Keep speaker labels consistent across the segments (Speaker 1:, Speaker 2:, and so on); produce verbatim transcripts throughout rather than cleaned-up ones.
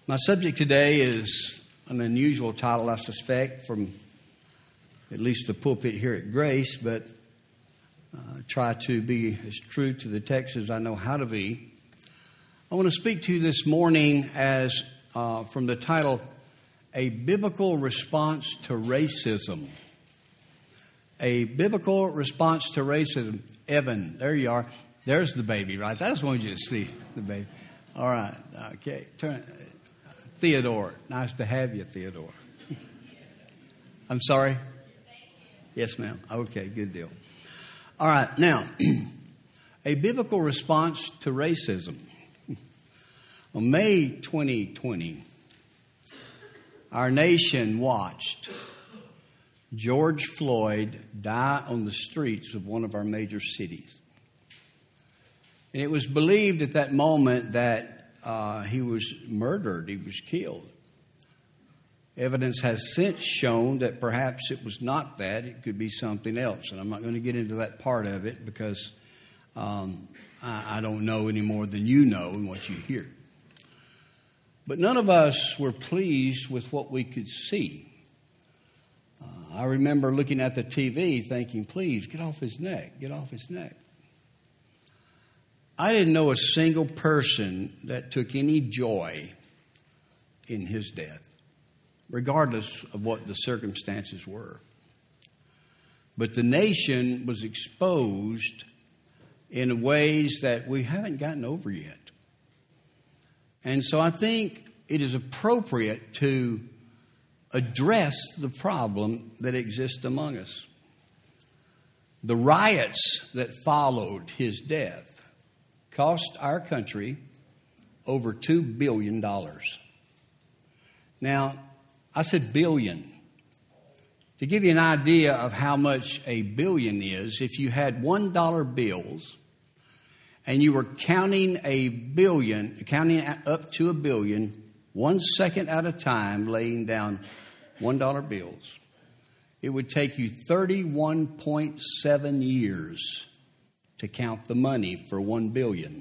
Speaker 1: My subject today is an unusual title, I suspect, from at least the pulpit here at Grace, but uh, try to be as true to the text as I know how to be. I want to speak to you this morning as uh, from the title, A Biblical Response to Racism. A Biblical Response to Racism. Evan, there you are. There's the baby, right? I just wanted you to see the baby. All right. Okay. Turn. Theodore. Nice to have you, Theodore. I'm sorry? Yes, ma'am. Okay, good deal. All right. Now, a biblical response to racism. On May twenty twenty, our nation watched George Floyd die on the streets of one of our major cities. And it was believed at that moment that uh, he was murdered, he was killed. Evidence has since shown that perhaps it was not that, it could be something else. And I'm not going to get into that part of it because um, I, I don't know any more than you know and what you hear. But none of us were pleased with what we could see. Uh, I remember looking at the T V thinking, please, get off his neck, get off his neck. I didn't know a single person that took any joy in his death, regardless of what the circumstances were. But the nation was exposed in ways that we haven't gotten over yet. And so I think it is appropriate to address the problem that exists among us. The riots that followed his death cost our country over two billion dollars. Now, I said billion. To give you an idea of how much a billion is, if you had one dollar bills and you were counting a billion, counting up to a billion, one second at a time, laying down one dollar bills, it would take you thirty-one point seven years to count the money for one billion.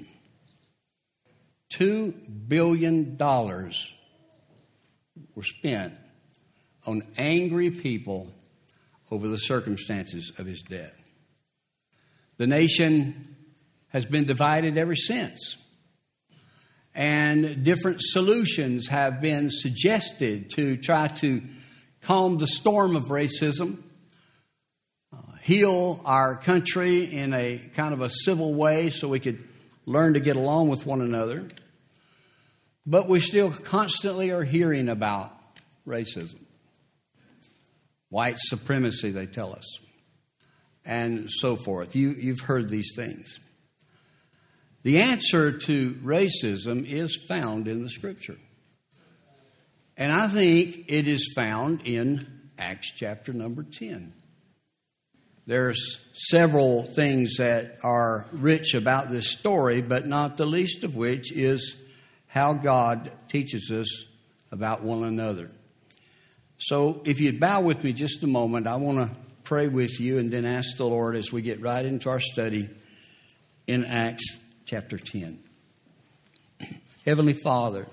Speaker 1: Two billion dollars were spent on angry people over the circumstances of his death. The nation has been divided ever since. And different solutions have been suggested to try to calm the storm of racism, uh, heal our country in a kind of a civil way so we could learn to get along with one another. But we still constantly are hearing about racism. White supremacy, they tell us, and so forth. You, you've heard these things. The answer to racism is found in the Scripture. And I think it is found in Acts chapter number ten. There's several things that are rich about this story, but not the least of which is how God teaches us about one another. So if you'd bow with me just a moment, I want to pray with you and then ask the Lord as we get right into our study in Acts chapter ten. Heavenly Father,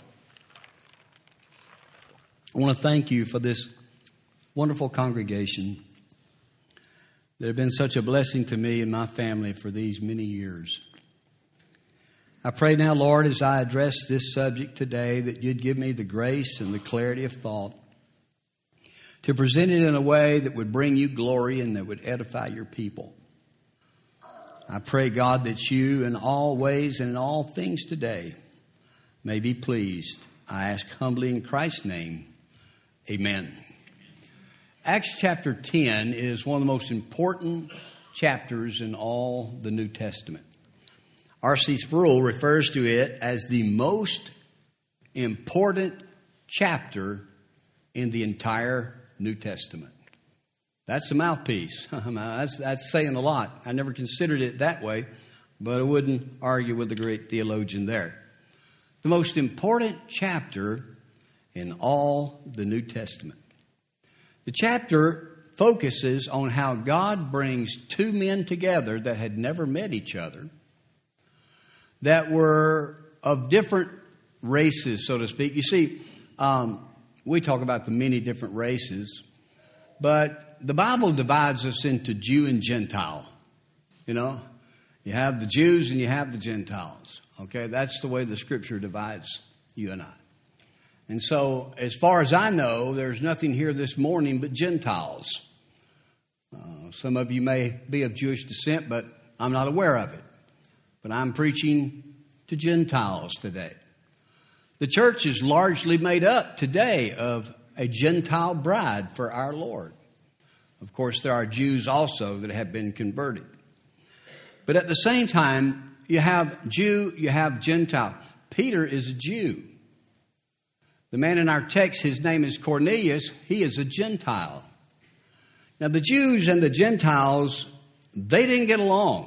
Speaker 1: I want to thank you for this wonderful congregation that have been such a blessing to me and my family for these many years. I pray now, Lord, as I address this subject today, that you'd give me the grace and the clarity of thought to present it in a way that would bring you glory and that would edify your people. I pray, God, that you in all ways and in all things today may be pleased. I ask humbly in Christ's name, amen. Acts chapter ten is one of the most important chapters in all the New Testament. R C Sproul refers to it as the most important chapter in the entire New Testament. That's the mouthpiece. that's, that's saying a lot. I never considered it that way, but I wouldn't argue with the great theologian there. The most important chapter in all the New Testament. The chapter focuses on how God brings two men together that had never met each other, that were of different races, so to speak. You see, um, we talk about the many different races, but the Bible divides us into Jew and Gentile. You know, you have the Jews and you have the Gentiles. Okay, that's the way the Scripture divides you and I. And so, as far as I know, there's nothing here this morning but Gentiles. Uh, some of you may be of Jewish descent, but I'm not aware of it. But I'm preaching to Gentiles today. The church is largely made up today of a Gentile bride for our Lord. Of course, there are Jews also that have been converted. But at the same time, you have Jew, you have Gentile. Peter is a Jew. The man in our text, his name is Cornelius. He is a Gentile. Now, the Jews and the Gentiles, they didn't get along.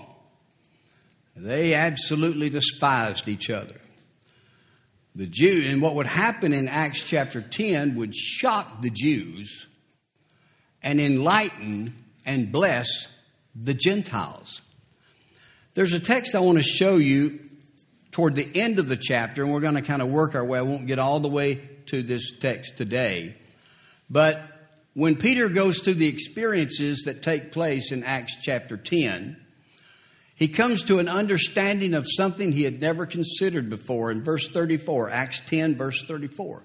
Speaker 1: They absolutely despised each other. The Jew, and what would happen in Acts chapter ten would shock the Jews and enlighten and bless the Gentiles. There's a text I want to show you toward the end of the chapter, and we're going to kind of work our way. I won't get all the way to this text today. But when Peter goes through the experiences that take place in Acts chapter ten, he comes to an understanding of something he had never considered before in verse thirty-four, Acts ten, verse thirty-four.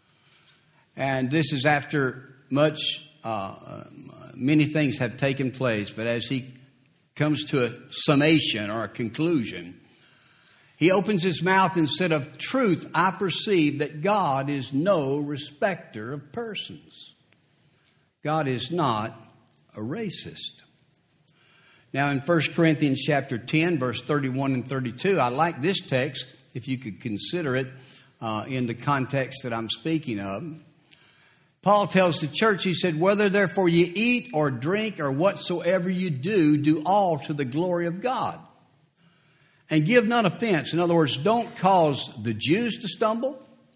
Speaker 1: And this is after much, uh, many things have taken place, but as he comes to a summation or a conclusion, he opens his mouth and said, "Of truth, I perceive that God is no respecter of persons." God is not a racist. Now, in First Corinthians chapter ten, verse thirty-one and thirty-two, I like this text, if you could consider it uh, in the context that I'm speaking of. Paul tells the church, he said, "Whether therefore you eat or drink or whatsoever you do, do all to the glory of God. And give none offense." In other words, don't cause the Jews to stumble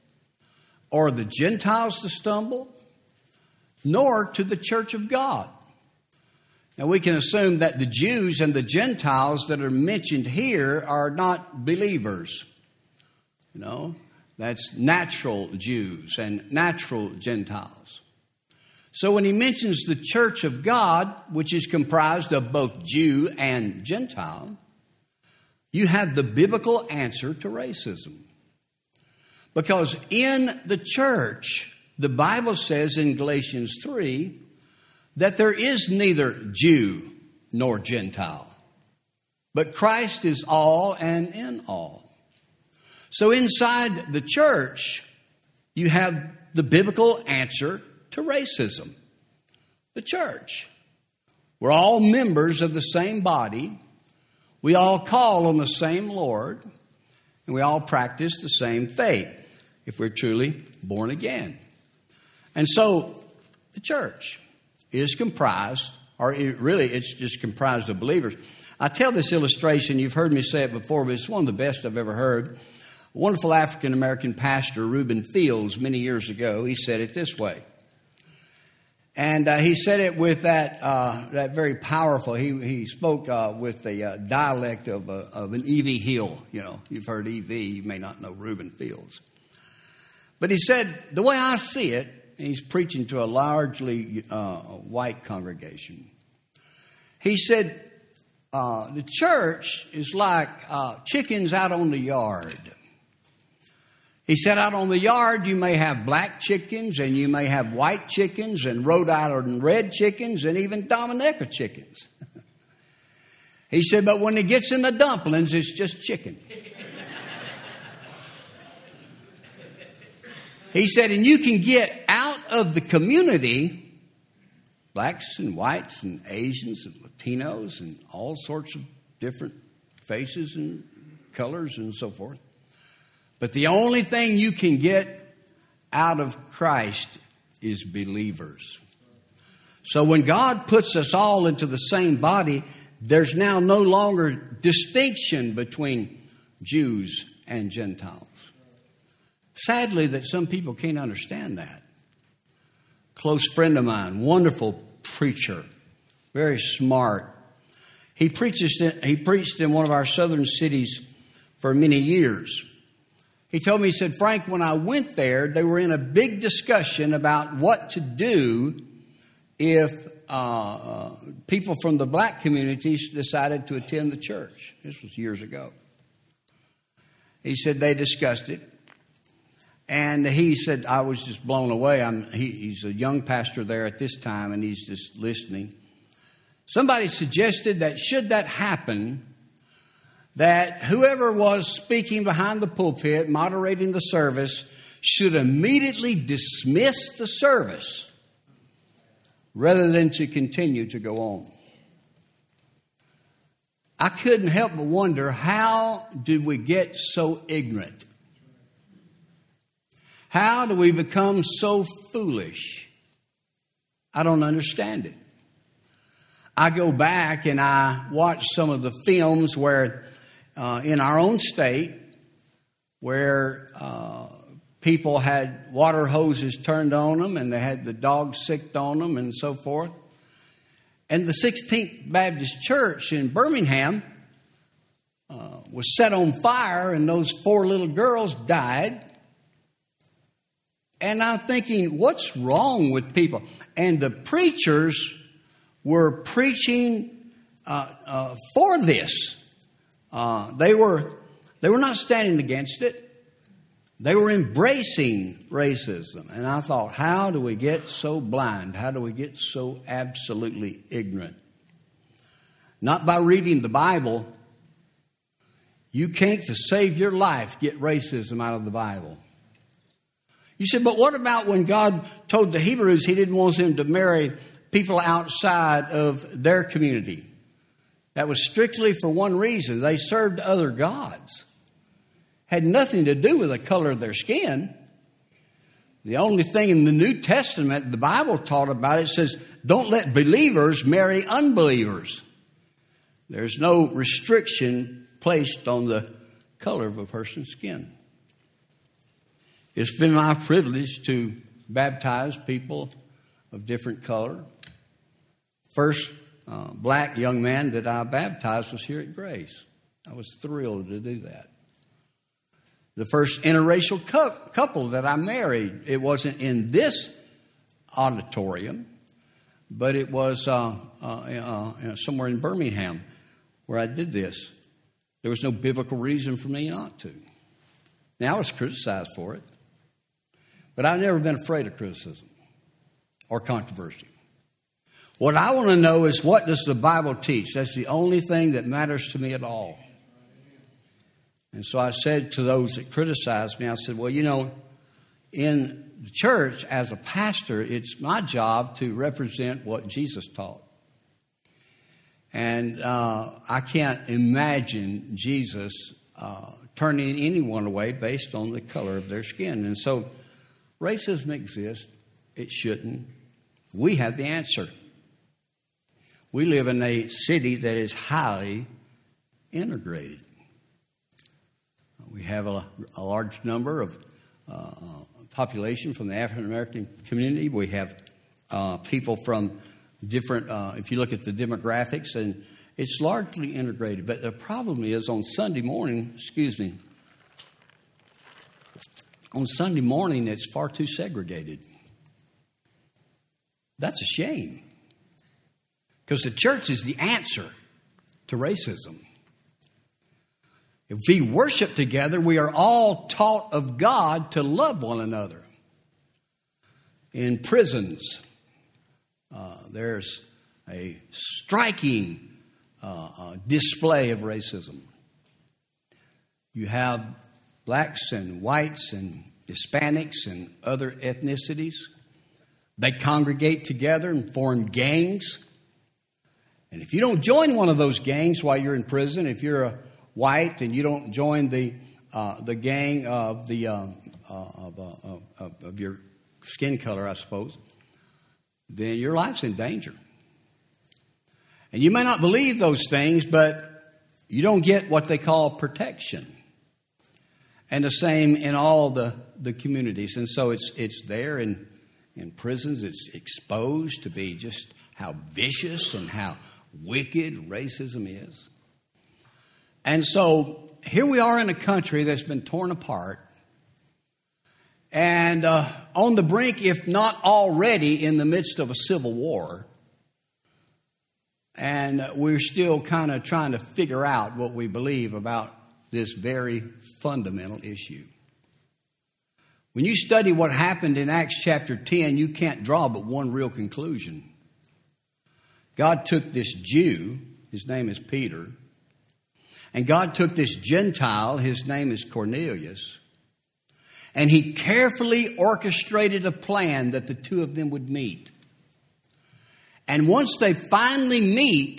Speaker 1: or the Gentiles to stumble, nor to the church of God. Now, we can assume that the Jews and the Gentiles that are mentioned here are not believers. You know, that's natural Jews and natural Gentiles. So when he mentions the church of God, which is comprised of both Jew and Gentile, you have the biblical answer to racism. Because in the church, the Bible says in Galatians three that there is neither Jew nor Gentile, but Christ is all and in all. So inside the church, you have the biblical answer to racism. The church. We're all members of the same body. We all call on the same Lord, and we all practice the same faith if we're truly born again. And so the church is comprised, or it really it's just comprised of believers. I tell this illustration, you've heard me say it before, but it's one of the best I've ever heard. A wonderful African-American pastor, Reuben Fields, many years ago, he said it this way. And uh, he said it with that uh, that very powerful, he he spoke uh, with the uh, dialect of, uh, of an E V Hill. You know, you've heard E V, you may not know Reuben Fields. But he said, the way I see it, and he's preaching to a largely uh, white congregation. He said, uh, the church is like uh, chickens out on the yard. He said, out on the yard, you may have black chickens, and you may have white chickens, and Rhode Island red chickens, and even Dominica chickens. He said, but when it gets in the dumplings, it's just chicken. He said, and you can get out of the community, blacks and whites and Asians and Latinos and all sorts of different faces and colors and so forth. But the only thing you can get out of Christ is believers. So when God puts us all into the same body, there's now no longer distinction between Jews and Gentiles. Sadly, that some people can't understand that. Close friend of mine, wonderful preacher, very smart. He preaches. He preached in one of our southern cities for many years. He told me, he said, Frank, when I went there, they were in a big discussion about what to do if uh, uh, people from the black communities decided to attend the church. This was years ago. He said they discussed it. And he said, I was just blown away. I'm, he, he's a young pastor there at this time, and he's just listening. Somebody suggested that should that happen, that whoever was speaking behind the pulpit, moderating the service, should immediately dismiss the service rather than to continue to go on. I couldn't help but wonder, how did we get so ignorant? How do we become so foolish? I don't understand it. I go back and I watch some of the films where, uh, in our own state, where uh, people had water hoses turned on them and they had the dogs sicked on them and so forth. And the sixteenth Baptist Church in Birmingham uh, was set on fire, and those four little girls died. And I'm thinking, what's wrong with people? And the preachers were preaching uh, uh, for this. Uh, they were they were not standing against it. They were embracing racism. And I thought, how do we get so blind? How do we get so absolutely ignorant? Not by reading the Bible. You can't, to save your life, get racism out of the Bible. You said, but what about when God told the Hebrews he didn't want them to marry people outside of their community? That was strictly for one reason. They served other gods. Had nothing to do with the color of their skin. The only thing in the New Testament the Bible taught about it says, don't let believers marry unbelievers. There's no restriction placed on the color of a person's skin. It's been my privilege to baptize people of different color. First uh, black young man that I baptized was here at Grace. I was thrilled to do that. The first interracial cu- couple that I married, it wasn't in this auditorium, but it was uh, uh, uh, somewhere in Birmingham where I did this. There was no biblical reason for me not to. Now I was criticized for it. But I've never been afraid of criticism or controversy. What I want to know is, what does the Bible teach? That's the only thing that matters to me at all. And so I said to those that criticized me, I said, well, you know, in the church as a pastor, it's my job to represent what Jesus taught. And uh, I can't imagine Jesus uh, turning anyone away based on the color of their skin. And so racism exists. It shouldn't. We have the answer. We live in a city that is highly integrated. We have a, a large number of uh, population from the African American community. We have uh, people from different, uh, if you look at the demographics, and it's largely integrated. But the problem is on Sunday morning, excuse me, on Sunday morning, it's far too segregated. That's a shame. Because the church is the answer to racism. If we worship together, we are all taught of God to love one another. In prisons, uh, there's a striking uh, uh, display of racism. You have blacks and whites and Hispanics and other ethnicities. They congregate together and form gangs. And if you don't join one of those gangs while you're in prison, if you're a white and you don't join the uh, the gang of the um, uh, of, uh, of, of your skin color, I suppose, then your life's in danger. And you may not believe those things, but you don't get what they call protection. And the same in all the, the communities. And so it's it's there in in prisons. It's exposed to be just how vicious and how wicked racism is. And so here we are in a country that's been torn apart. and uh, on the brink, if not already, in the midst of a civil war. And we're still kind of trying to figure out what we believe about this very fundamental issue. When you study what happened in Acts chapter ten, you can't draw but one real conclusion. God took this Jew, his name is Peter, and God took this Gentile, his name is Cornelius, and he carefully orchestrated a plan that the two of them would meet. And once they finally meet,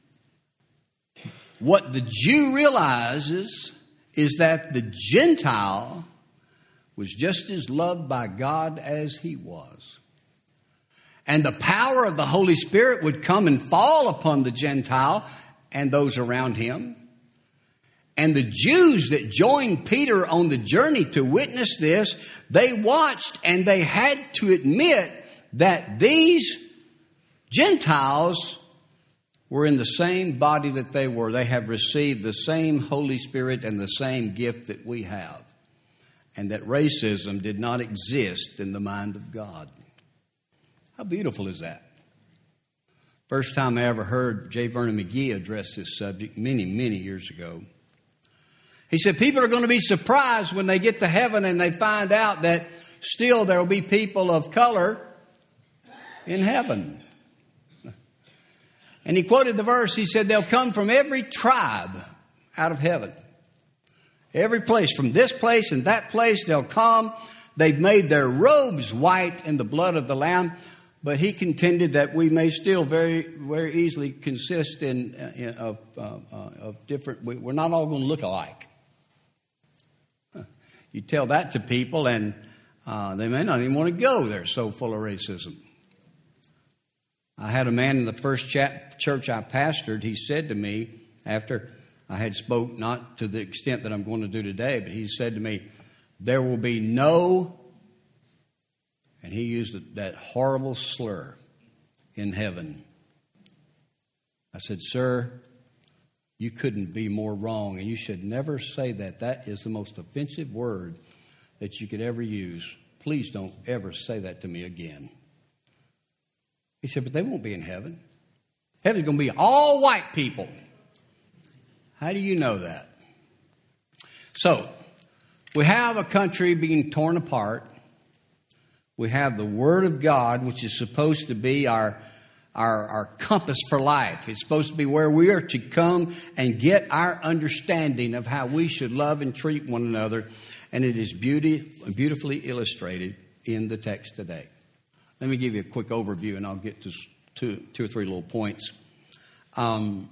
Speaker 1: what the Jew realizes is that the Gentile was just as loved by God as he was. And the power of the Holy Spirit would come and fall upon the Gentile and those around him. And the Jews that joined Peter on the journey to witness this, they watched and they had to admit that these Gentiles were in the same body that they were. They have received the same Holy Spirit and the same gift that we have. And that racism did not exist in the mind of God. How beautiful is that? First time I ever heard J. Vernon McGee address this subject many, many years ago. He said, people are going to be surprised when they get to heaven and they find out that still there will be people of color in heaven. And he quoted the verse. He said, they'll come from every tribe out of heaven. Every place, from this place and that place, they'll come. They've made their robes white in the blood of the Lamb. But he contended that we may still very, very easily consist in, in of, uh, uh, of different. We, we're not all going to look alike. You tell that to people, and uh, they may not even want to go. They're so full of racism. I had a man in the first church I pastored. He said to me after I had spoke, not to the extent that I'm going to do today, but he said to me, there will be no, and he used that horrible slur, in heaven. I said, sir, you couldn't be more wrong, and you should never say that. That is the most offensive word that you could ever use. Please don't ever say that to me again. He said, but they won't be in heaven. Heaven's going to be all white people. How do you know that? So, we have a country being torn apart. We have the Word of God, which is supposed to be our, our, our compass for life. It's supposed to be where we are to come and get our understanding of how we should love and treat one another. And it is beauty, beautifully illustrated in the text today. Let me give you a quick overview, and I'll get to two, two or three little points. Um,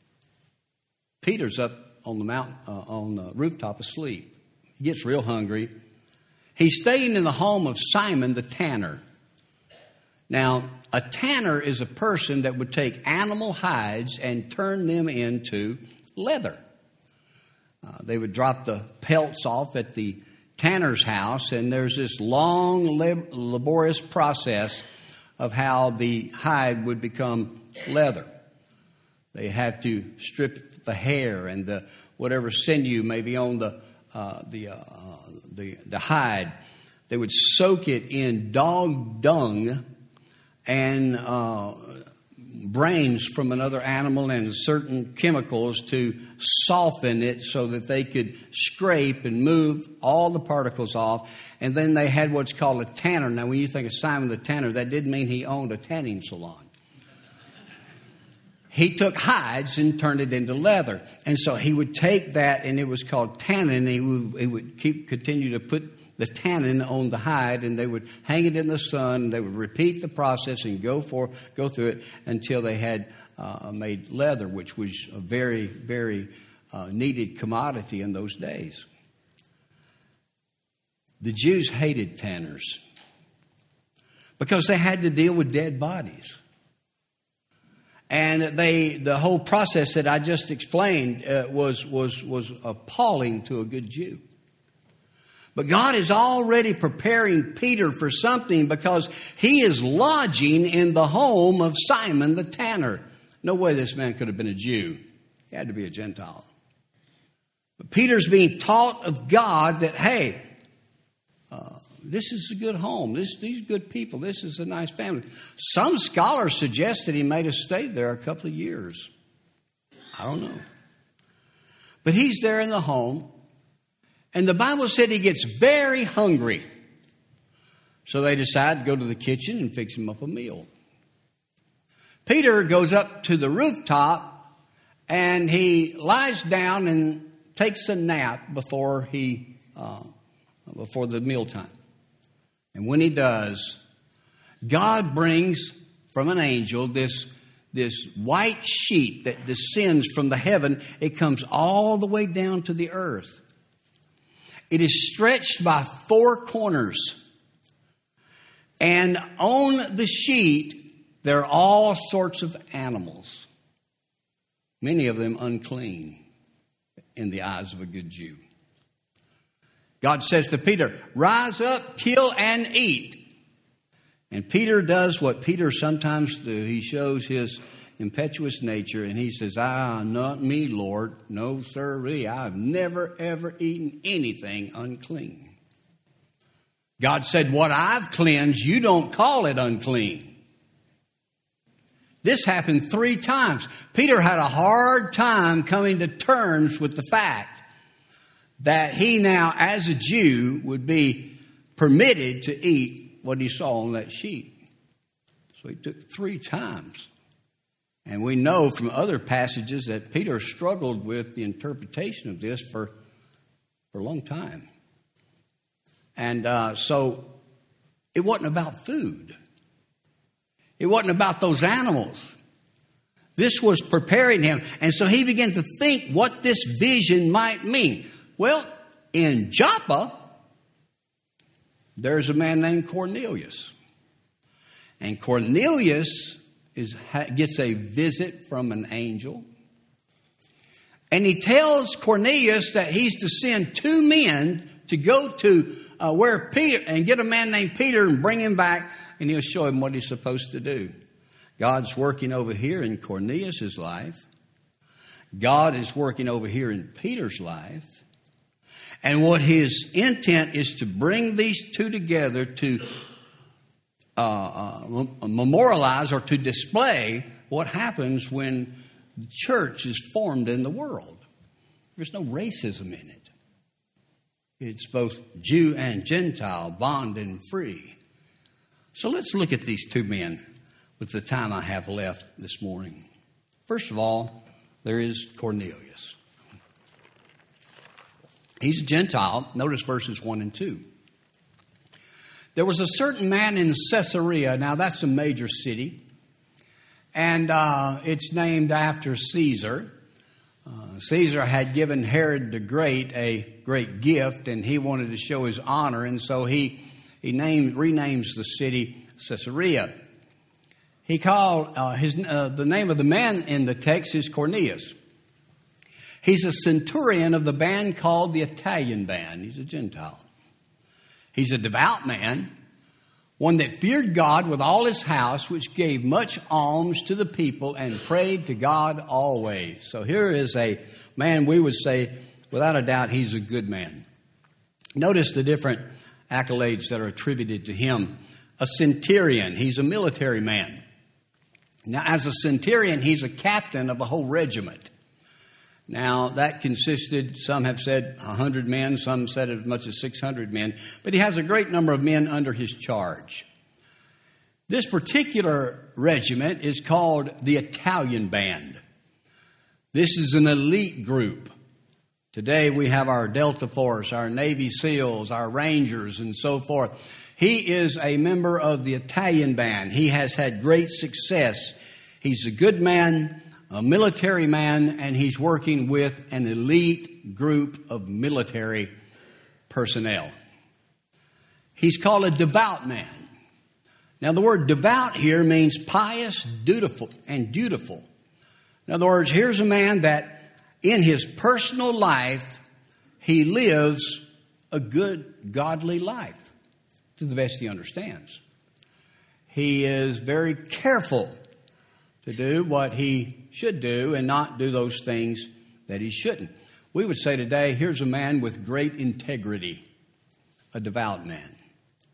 Speaker 1: Peter's up on the mountain, uh, on the rooftop asleep. He gets real hungry. He's staying in the home of Simon the tanner. Now, a tanner is a person that would take animal hides and turn them into leather. Uh, they would drop the pelts off at the tanner's house, and there's this long, lab- laborious process of how the hide would become leather. They had to strip the hair and the whatever sinew may be on the uh, the, uh, the the hide. They would soak it in dog dung and uh, brains from another animal and certain chemicals to soften it so that they could scrape and move all the particles off. And then they had what's called a tanner. Now, when you think of Simon the tanner, that didn't mean he owned a tanning salon. He took hides and turned it into leather. And so he would take that, and it was called tannin, and he would, he would keep continue to put the tannin on the hide, and they would hang it in the sun. They would repeat the process and go for go through it until they had uh, made leather, which was a very, very uh, needed commodity in those days. The Jews hated tanners because they had to deal with dead bodies. And they, the whole process that I just explained uh, was, was, was appalling to a good Jew. But God is already preparing Peter for something because he is lodging in the home of Simon the tanner. No way this man could have been a Jew. He had to be a Gentile. But Peter's being taught of God that, hey, uh, this is a good home. This, these good people. This is a nice family. Some scholars suggest that he may have stayed there a couple of years. I don't know. But he's there in the home. And the Bible said he gets very hungry. So they decide to go to the kitchen and fix him up a meal. Peter goes up to the rooftop and he lies down and takes a nap before he uh, before the mealtime. And when he does, God brings from an angel this, this white sheet that descends from the heaven. It comes all the way down to the earth. It is stretched by four corners. And on the sheet, there are all sorts of animals. Many of them unclean in the eyes of a good Jew. God says to Peter, rise up, kill and eat. And Peter does what Peter sometimes do. He shows his impetuous nature and he says, ah, not me, Lord. No, sirree. I've never, ever eaten anything unclean. God said, what I've cleansed, you don't call it unclean. This happened three times. Peter had a hard time coming to terms with the fact that he now, as a Jew, would be permitted to eat what he saw on that sheet. So he took three times. And we know from other passages that Peter struggled with the interpretation of this for, for a long time. And uh, so it wasn't about food. It wasn't about those animals. This was preparing him. And so he began to think what this vision might mean. Well, in Joppa, there's a man named Cornelius. And Cornelius is, gets a visit from an angel. And he tells Cornelius that he's to send two men to go to uh, where Peter and get a man named Peter and bring him back. And he'll show him what he's supposed to do. God's working over here in Cornelius' life. God is working over here in Peter's life. And what his intent is to bring these two together to uh, uh, memorialize or to display what happens when the church is formed in the world. There's no racism in it. It's both Jew and Gentile, bond and free. So let's look at these two men with the time I have left this morning. First of all, there is Cornelius. He's a Gentile. Notice verses one and two. There was a certain man in Caesarea. Now, that's a major city. And uh, it's named after Caesar. Uh, Caesar had given Herod the Great a great gift, and he wanted to show his honor. And so he, he named, renames the city Caesarea. He called, uh, his, uh, the name of the man in the text is Cornelius. He's a centurion of the band called the Italian band. He's a Gentile. He's a devout man, one that feared God with all his house, which gave much alms to the people and prayed to God always. So here is a man we would say, without a doubt, he's a good man. Notice the different accolades that are attributed to him. A centurion, he's a military man. Now, as a centurion, he's a captain of a whole regiment. Now, that consisted, some have said one hundred men, some said as much as six hundred men, but he has a great number of men under his charge. This particular regiment is called the Italian Band. This is an elite group. Today we have our Delta Force, our Navy SEALs, our Rangers, and so forth. He is a member of the Italian Band. He has had great success. He's a good man, a military man, and he's working with an elite group of military personnel. He's called a devout man. Now, the word devout here means pious, dutiful, and dutiful. In other words, here's a man that in his personal life, he lives a good, godly life to the best he understands. He is very careful to do what he should do and not do those things that he shouldn't. We would say today, here's a man with great integrity, a devout man.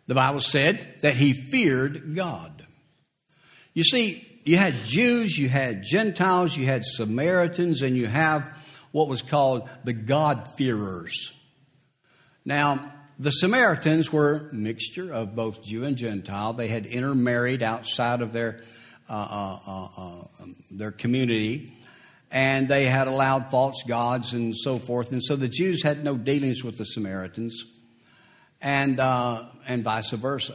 Speaker 1: the Bible said that he feared God. You see, you had Jews, you had Gentiles, you had Samaritans, and you have what was called the God-fearers. Now, the Samaritans were a mixture of both Jew and Gentile. They had intermarried outside of their uh, uh, uh, uh, their community, and they had allowed false gods and so forth. And so the Jews had no dealings with the Samaritans, and uh, and vice versa.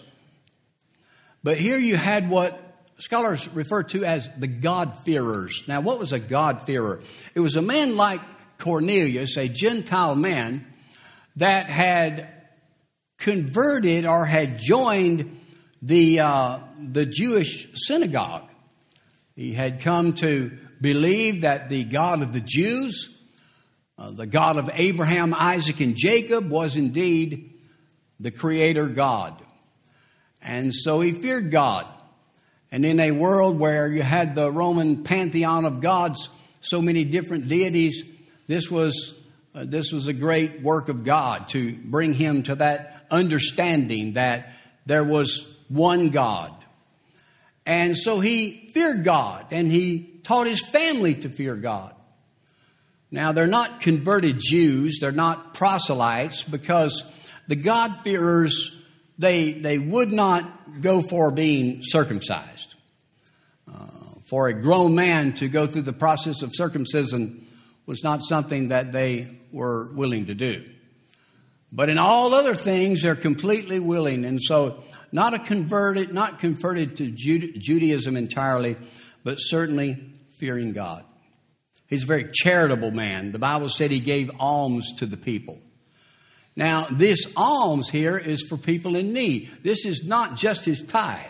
Speaker 1: But here you had what scholars refer to as the God-fearers. Now, what was a God-fearer? It was a man like Cornelius, a Gentile man, that had converted or had joined the uh, the Jewish synagogue. He had come to believe that the God of the Jews, uh, the God of Abraham, Isaac, and Jacob, was indeed the Creator God. And so he feared God. And in a world where you had the Roman pantheon of gods, so many different deities, this was uh, this was a great work of God to bring him to that understanding that there was one God. And so he feared God, and he taught his family to fear God. Now, they're not converted Jews, they're not proselytes, because the God-fearers, they, they would not go for being circumcised. Uh, for a grown man to go through the process of circumcision was not something that they were willing to do. But in all other things, they're completely willing. And so not a converted, not converted to Jude, Judaism entirely, but certainly fearing God. He's a very charitable man. The Bible said he gave alms to the people. Now, this alms here is for people in need. This is not just his tithe.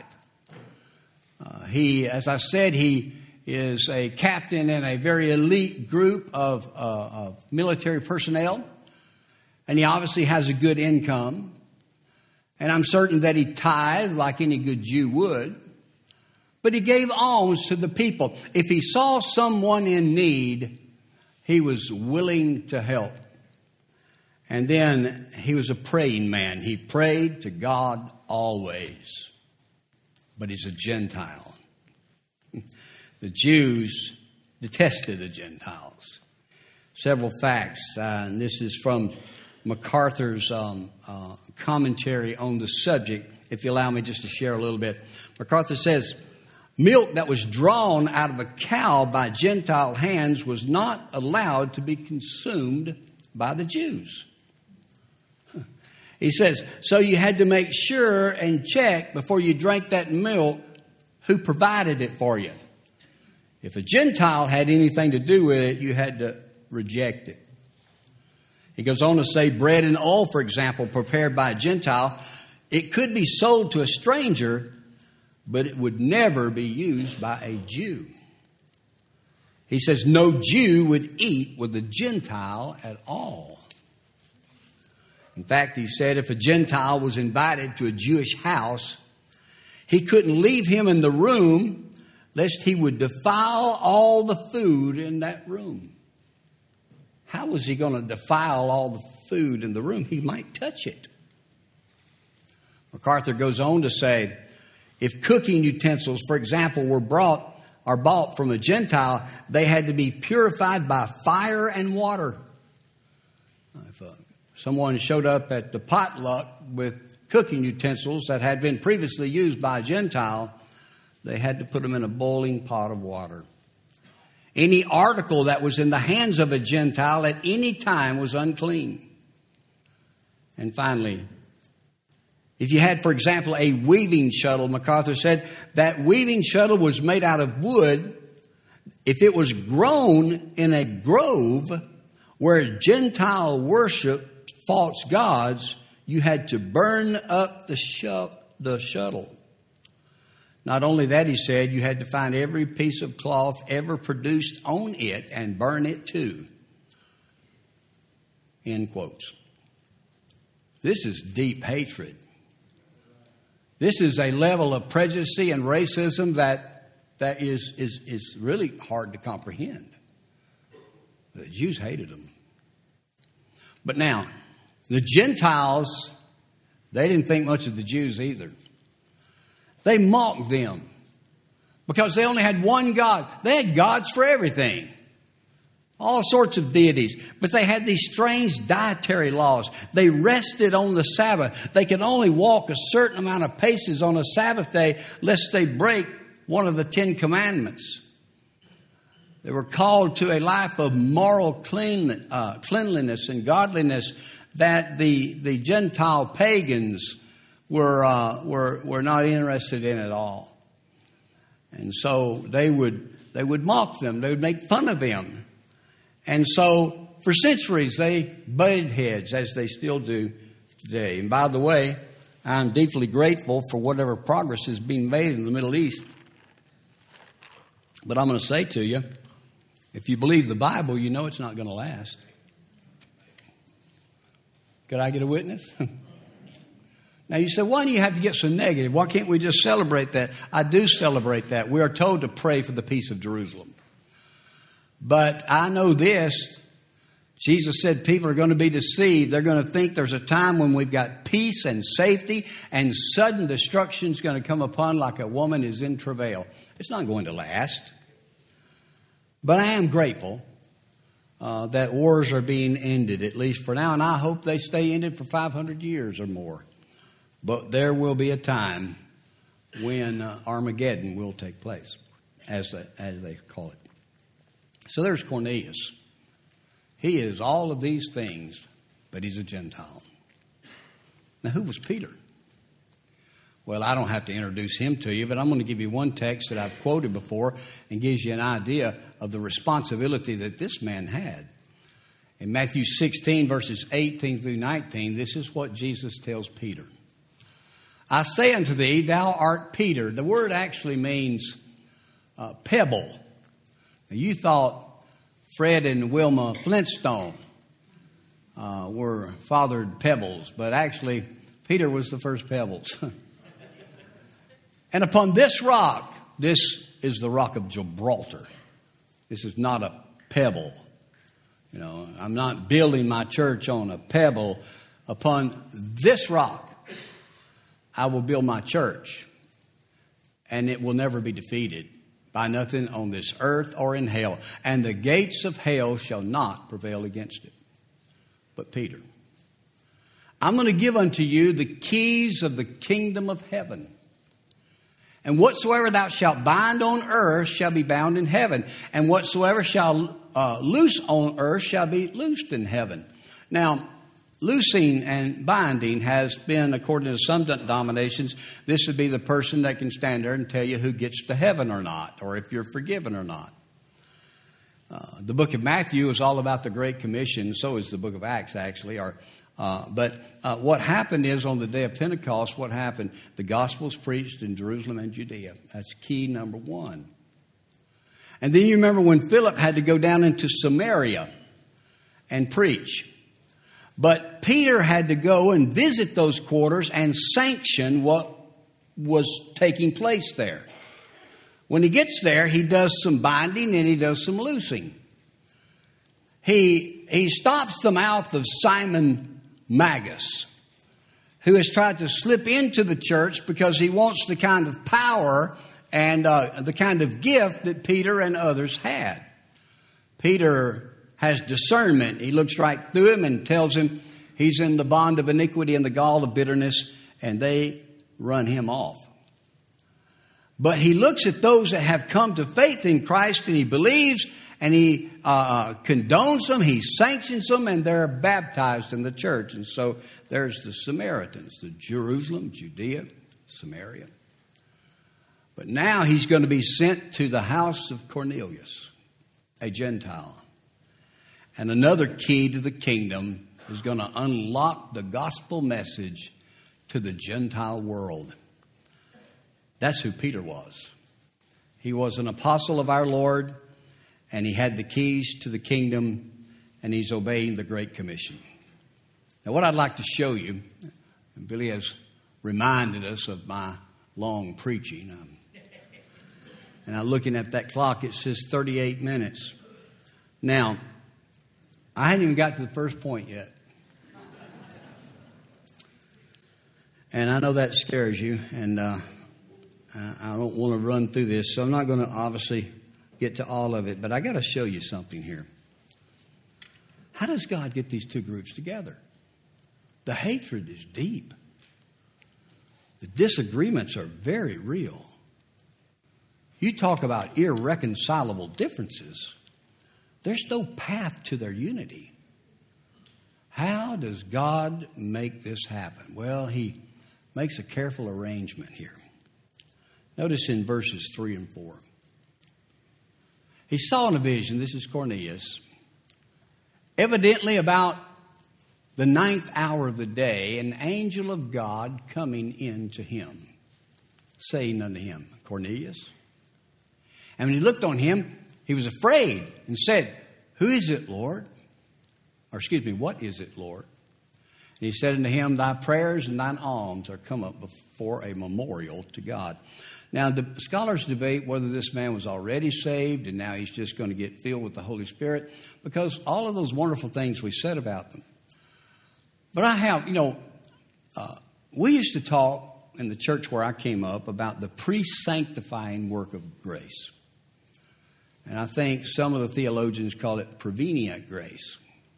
Speaker 1: Uh, he, as I said, he is a captain in a very elite group of, uh, of military personnel. And he obviously has a good income. And I'm certain that he tithed like any good Jew would. But he gave alms to the people. If he saw someone in need, he was willing to help. And then he was a praying man. He prayed to God always. But he's a Gentile. The Jews detested the Gentiles. Several facts, uh, and this is from MacArthur's um, uh, commentary on the subject, if you allow me just to share a little bit. MacArthur says, milk that was drawn out of a cow by Gentile hands was not allowed to be consumed by the Jews. He says, so you had to make sure and check before you drank that milk who provided it for you. If a Gentile had anything to do with it, you had to reject it. He goes on to say bread and oil, for example, prepared by a Gentile, it could be sold to a stranger, but it would never be used by a Jew. He says no Jew would eat with a Gentile at all. In fact, he said if a Gentile was invited to a Jewish house, he couldn't leave him in the room lest he would defile all the food in that room. How was he going to defile all the food in the room? He might touch it. MacArthur goes on to say, if cooking utensils, for example, were brought or bought from a Gentile, they had to be purified by fire and water. If uh, someone showed up at the potluck with cooking utensils that had been previously used by a Gentile, they had to put them in a boiling pot of water. Any article that was in the hands of a Gentile at any time was unclean. And finally, if you had, for example, a weaving shuttle, MacArthur said that weaving shuttle was made out of wood. If it was grown in a grove where Gentile worshiped false gods, you had to burn up the, sh- the shuttle. Not only that, he said, you had to find every piece of cloth ever produced on it and burn it too. End quotes. This is deep hatred. This is a level of prejudice and racism that that is, is, is really hard to comprehend. The Jews hated them. But now, the Gentiles, They didn't think much of the Jews either. They mocked them because they only had one God. They had gods for everything. All sorts of deities. But they had these strange dietary laws. They rested on the Sabbath. They could only walk a certain amount of paces on a Sabbath day lest they break one of the Ten Commandments. They were called to a life of moral clean, uh, cleanliness and godliness that the, the Gentile pagans were, uh, were, were not interested in at all. And so they would, they would mock them. They would make fun of them. And so, for centuries, they butted heads, as they still do today. And by the way, I'm deeply grateful for whatever progress is being made in the Middle East. But I'm going to say to you, if you believe the Bible, you know it's not going to last. Could I get a witness? Now, you say, why do you have to get so negative? Why can't we just celebrate that? I do celebrate that. We are told to pray for the peace of Jerusalem. But I know this, Jesus said people are going to be deceived. They're going to think there's a time when we've got peace and safety and sudden destruction is going to come upon like a woman is in travail. It's not going to last. But I am grateful uh, that wars are being ended, at least for now. And I hope they stay ended for five hundred years or more. But there will be a time when uh, Armageddon will take place, as they, as they call it. So there's Cornelius. He is all of these things, but he's a Gentile. Now, who was Peter? Well, I don't have to introduce him to you, but I'm going to give you one text that I've quoted before and gives you an idea of the responsibility that this man had. In Matthew sixteen, verses eighteen through nineteen, this is what Jesus tells Peter. I say unto thee, thou art Peter. The word actually means uh, pebble. You thought Fred and Wilma Flintstone uh, were fathered pebbles, but actually Peter was the first pebbles. And upon this rock, this is the rock of Gibraltar. This is not a pebble. You know, I'm not building my church on a pebble. Upon this rock, I will build my church, and it will never be defeated by nothing on this earth or in hell. And the gates of hell shall not prevail against it. But Peter, I'm going to give unto you the keys of the kingdom of heaven. And whatsoever thou shalt bind on earth shall be bound in heaven. And whatsoever shall uh, loose on earth shall be loosed in heaven. Now, loosing and binding has been, according to some denominations, this would be the person that can stand there and tell you who gets to heaven or not, or if you're forgiven or not. Uh, the book of Matthew is all about the Great Commission. So is the book of Acts, actually. Or, uh, but uh, what happened is on the day of Pentecost, what happened? The gospel was preached in Jerusalem and Judea. That's key number one. And then you remember when Philip had to go down into Samaria and preach. But Peter had to go and visit those quarters and sanction what was taking place there. When he gets there, he does some binding and he does some loosing. He, he stops the mouth of Simon Magus, who has tried to slip into the church because he wants the kind of power and uh, the kind of gift that Peter and others had. Peter has discernment. He looks right through him and tells him he's in the bond of iniquity and the gall of bitterness, and they run him off. But he looks at those that have come to faith in Christ, and he believes, and he uh, condones them, he sanctions them, and they're baptized in the church. And so there's the Samaritans, the Jerusalem, Judea, Samaria. But now he's going to be sent to the house of Cornelius, a Gentile. And another key to the kingdom is going to unlock the gospel message to the Gentile world. That's who Peter was. He was an apostle of our Lord, and he had the keys to the kingdom, and he's obeying the Great Commission. Now, what I'd like to show you, and Billy has reminded us of my long preaching. Um, and I'm looking at that clock, it says thirty-eight minutes. Now, I hadn't even got to the first point yet. And I know that scares you, and uh, I don't want to run through this, so I'm not going to obviously get to all of it, but I got to show you something here. How does God get these two groups together? The hatred is deep. The disagreements are very real. You talk about irreconcilable differences. There's no path to their unity. How does God make this happen? Well, he makes a careful arrangement here. Notice in verses three and four. He saw in a vision, this is Cornelius, evidently about the ninth hour of the day, an angel of God coming in to him, saying unto him, Cornelius. And when he looked on him, he was afraid and said, Who is it, Lord? Or excuse me, what is it, Lord? And he said unto him, Thy prayers and thine alms are come up before a memorial to God. Now, the scholars debate whether this man was already saved and now he's just going to get filled with the Holy Spirit, because all of those wonderful things we said about them. But I have, you know, uh, we used to talk in the church where I came up about the pre-sanctifying work of grace. And I think some of the theologians call it prevenient grace.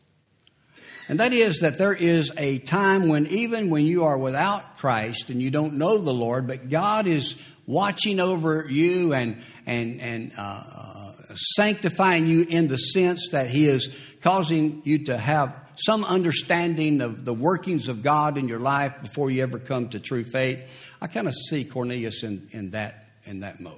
Speaker 1: And that is that there is a time when even when you are without Christ and you don't know the Lord, but God is watching over you and and and uh, sanctifying you in the sense that He is causing you to have some understanding of the workings of God in your life before you ever come to true faith. I kind of see Cornelius in, in that in that mode.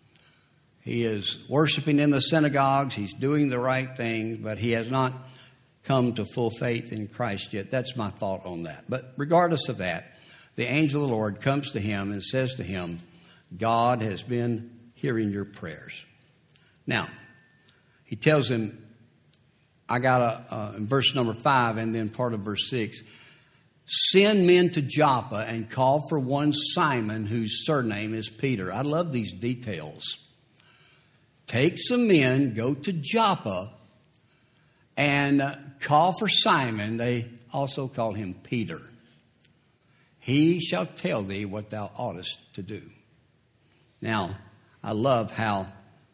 Speaker 1: He is worshiping in the synagogues. He's doing the right things, but he has not come to full faith in Christ yet. That's my thought on that. But regardless of that, the angel of the Lord comes to him and says to him, God has been hearing your prayers. Now, he tells him, I got a, uh, in verse number five and then part of verse six, send men to Joppa and call for one Simon whose surname is Peter. I love these details. Take some men, go to Joppa, and uh, call for Simon. They also call him Peter. He shall tell thee what thou oughtest to do. Now, I love how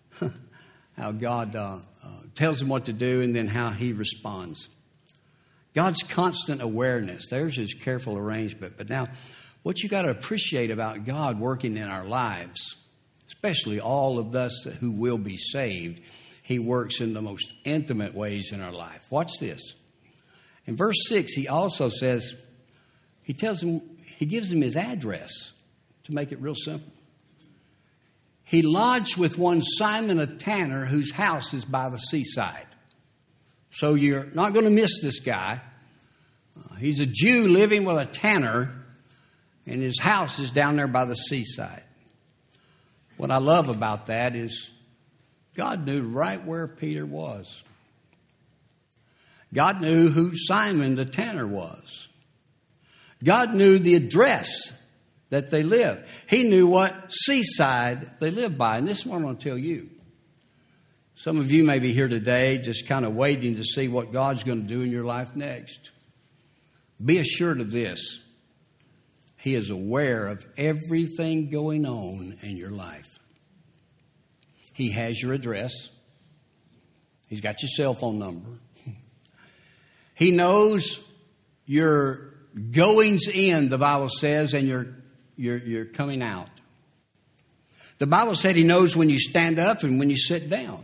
Speaker 1: how God uh, uh, tells him what to do and then how he responds. God's constant awareness. There's his careful arrangement. But now, what you got to appreciate about God working in our lives, especially all of us who will be saved, he works in the most intimate ways in our life. Watch this. In verse six, he also says, he tells him, he gives him his address to make it real simple. He lodged with one Simon a tanner whose house is by the seaside. So you're not going to miss this guy. Uh, he's a Jew living with a tanner, and his house is down there by the seaside. What I love about that is God knew right where Peter was. God knew who Simon the tanner was. God knew the address that they lived. He knew what seaside they lived by. And this is what I'm going to tell you. Some of you may be here today just kind of waiting to see what God's going to do in your life next. Be assured of this. He is aware of everything going on in your life. He has your address. He's got your cell phone number. He knows your goings in, the Bible says, and your, your, your coming out. The Bible said he knows when you stand up and when you sit down.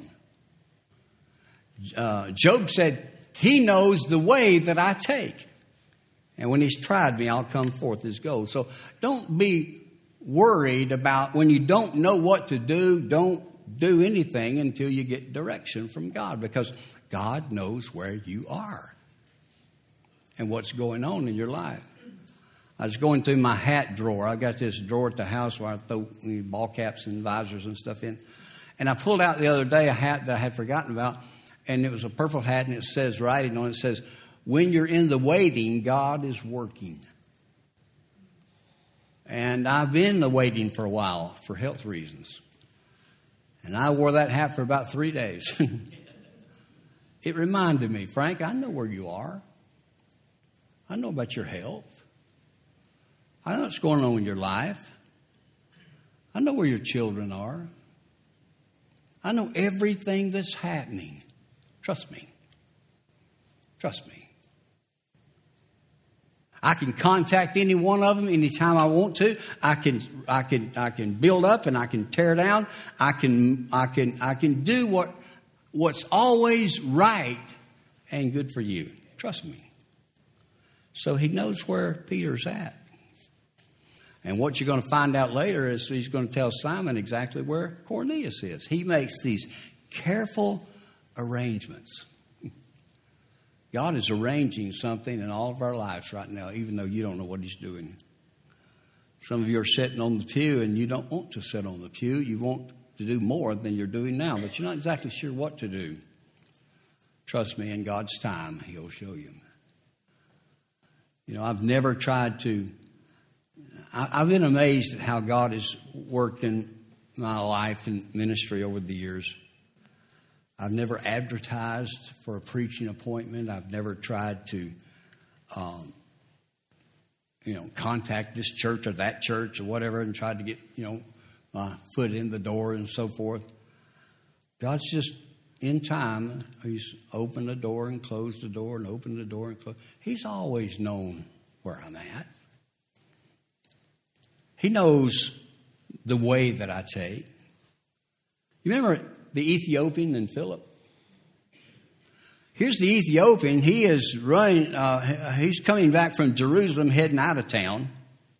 Speaker 1: Uh, Job said, he knows the way that I take. And when he's tried me, I'll come forth as gold. So don't be worried about when you don't know what to do. Don't do anything until you get direction from God, because God knows where you are and what's going on in your life. I was going through my hat drawer. I got this drawer at the house where I throw ball caps and visors and stuff in. And I pulled out the other day a hat that I had forgotten about, and it was a purple hat, and it says, writing on it, it says, when you're in the waiting, God is working. And I've been in the waiting for a while for health reasons. And I wore that hat for about three days. It reminded me, Frank, I know where you are. I know about your health. I know what's going on in your life. I know where your children are. I know everything that's happening. Trust me. Trust me. I can contact any one of them anytime I want to. I can, I can, I can build up and I can tear down. I can, I can, I can do what, what's always right and good for you. Trust me. So he knows where Peter's at. And what you're going to find out later is he's going to tell Simon exactly where Cornelius is. He makes these careful arrangements. God is arranging something in all of our lives right now, even though you don't know what he's doing. Some of you are sitting on the pew and you don't want to sit on the pew. You want to do more than you're doing now, but you're not exactly sure what to do. Trust me, in God's time, he'll show you. You know, I've never tried to... I, I've been amazed at how God has worked in my life and ministry over the years. I've never advertised for a preaching appointment. I've never tried to, um, you know, contact this church or that church or whatever and tried to get, you know, my foot in the door and so forth. God's just, in time, he's opened the door and closed the door and opened the door and closed. He's always known where I'm at. He knows the way that I take. You remember the Ethiopian and Philip? Here's the Ethiopian. He is running. Uh, he's coming back from Jerusalem, heading out of town.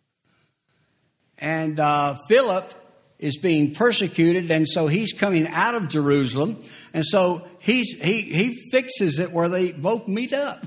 Speaker 1: And uh, Philip is being persecuted, and so he's coming out of Jerusalem. And so he's, he he fixes it where they both meet up.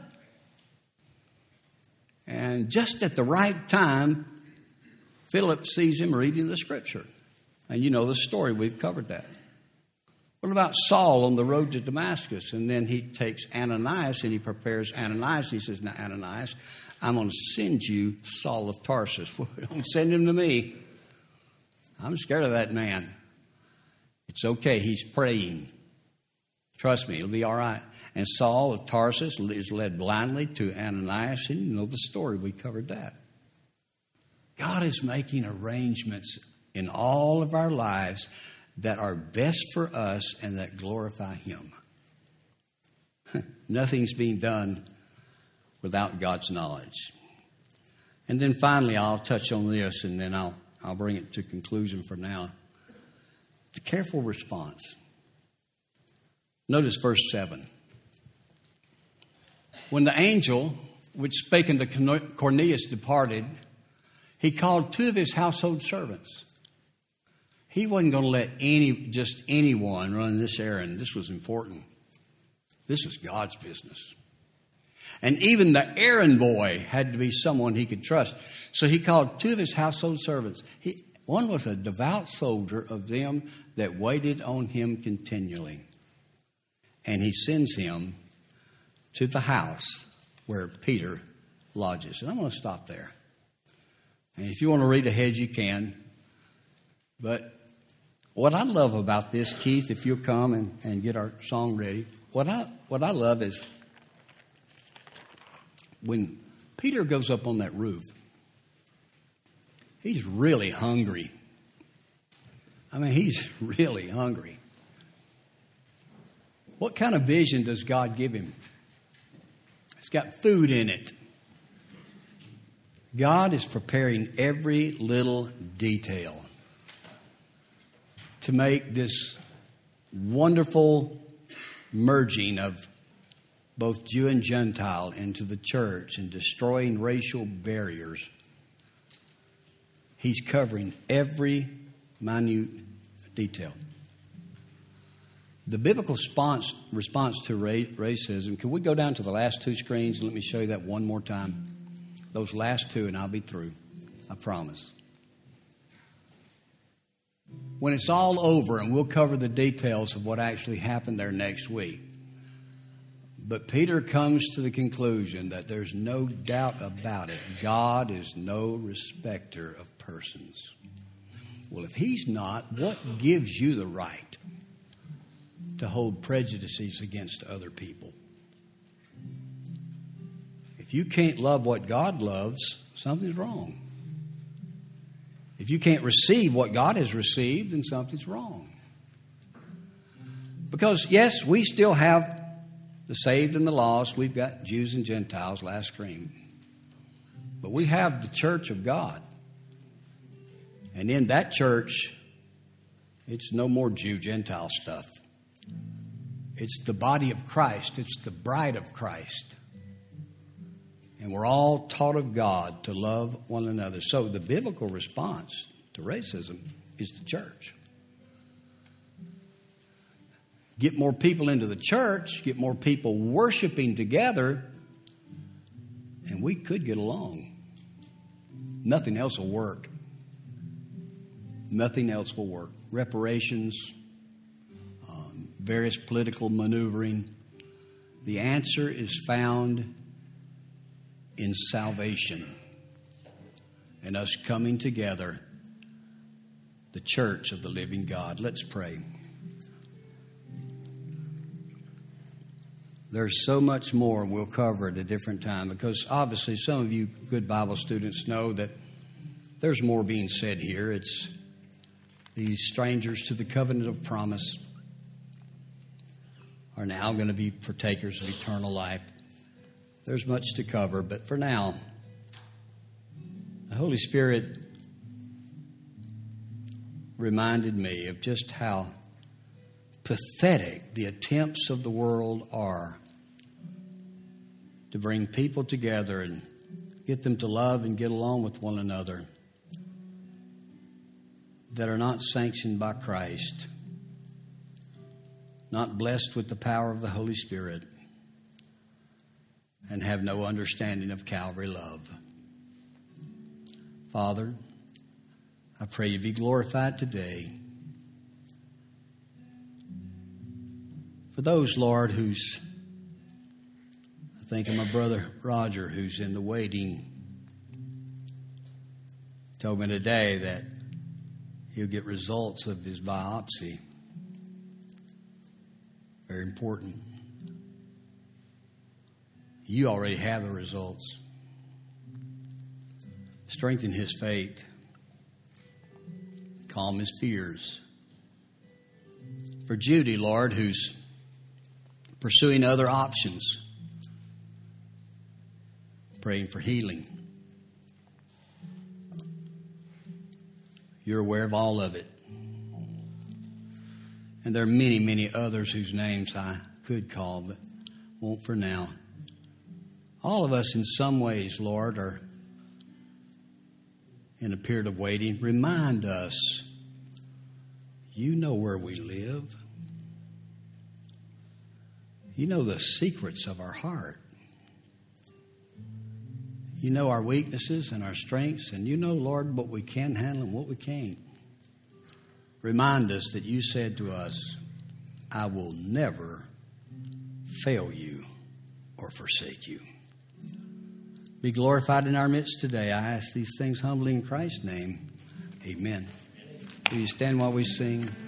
Speaker 1: And just at the right time, Philip sees him reading the scripture. And you know the story. We've covered that. What about Saul on the road to Damascus? And then he takes Ananias and he prepares Ananias. He says, now, Ananias, I'm going to send you Saul of Tarsus. Well, don't send him to me. I'm scared of that man. It's okay. He's praying. Trust me, it'll be all right. And Saul of Tarsus is led blindly to Ananias. And you know the story. We covered that. God is making arrangements in all of our lives that are best for us and that glorify him. Nothing's being done without God's knowledge. And then finally, I'll touch on this, and then I'll I'll bring it to conclusion for now. The careful response. Notice verse seven. When the angel which spake unto Cornelius departed, he called two of his household servants. He wasn't going to let any, just anyone run this errand. This was important. This is God's business. And even the errand boy had to be someone he could trust. So he called two of his household servants. He, one was a devout soldier of them that waited on him continually. And he sends him to the house where Peter lodges. And I'm going to stop there. And if you want to read ahead, you can. But what I love about this, Keith, if you'll come and, and get our song ready, what I what I love is when Peter goes up on that roof, he's really hungry. I mean, he's really hungry. What kind of vision does God give him? It's got food in it. God is preparing every little detail to make this wonderful merging of both Jew and Gentile into the church and destroying racial barriers. He's covering every minute detail. The biblical response, response to racism, can we go down to the last two screens and let me show you that one more time? Those last two and I'll be through. I promise. When it's all over, and we'll cover the details of what actually happened there next week. But Peter comes to the conclusion that there's no doubt about it. God is no respecter of persons. Well, if he's not, what gives you the right to hold prejudices against other people? If you can't love what God loves, something's wrong. If you can't receive what God has received, then something's wrong. Because, yes, we still have the saved and the lost. We've got Jews and Gentiles, last cream. But we have the church of God. And in that church, it's no more Jew-Gentile stuff. It's the body of Christ. It's the bride of Christ. And we're all taught of God to love one another. So the biblical response to racism is the church. Get more people into the church, get more people worshiping together, and we could get along. Nothing else will work. Nothing else will work. Reparations, um, various political maneuvering. The answer is found in salvation and us coming together, the church of the living God. Let's pray. There's so much more we'll cover at a different time, because obviously some of you good Bible students know that there's more being said here. It's these strangers to the covenant of promise are now going to be partakers of eternal life. There's much to cover, but for now, the Holy Spirit reminded me of just how pathetic the attempts of the world are to bring people together and get them to love and get along with one another that are not sanctioned by Christ, not blessed with the power of the Holy Spirit, and have no understanding of Calvary love. Father, I pray you be glorified today. For those, Lord, who's, I think of my brother Roger, who's in the waiting, told me today that he'll get results of his biopsy. Very important. You already have the results. Strengthen his faith. Calm his fears. For Judy, Lord, who's pursuing other options, praying for healing. You're aware of all of it. And there are many, many others whose names I could call, but won't for now. All of us in some ways, Lord, are in a period of waiting. Remind us, you know where we live. You know the secrets of our heart. You know our weaknesses and our strengths, and you know, Lord, what we can handle and what we can't. Remind us that you said to us, I will never fail you or forsake you. Be glorified in our midst today. I ask these things humbly in Christ's name. Amen. Will you stand while we sing?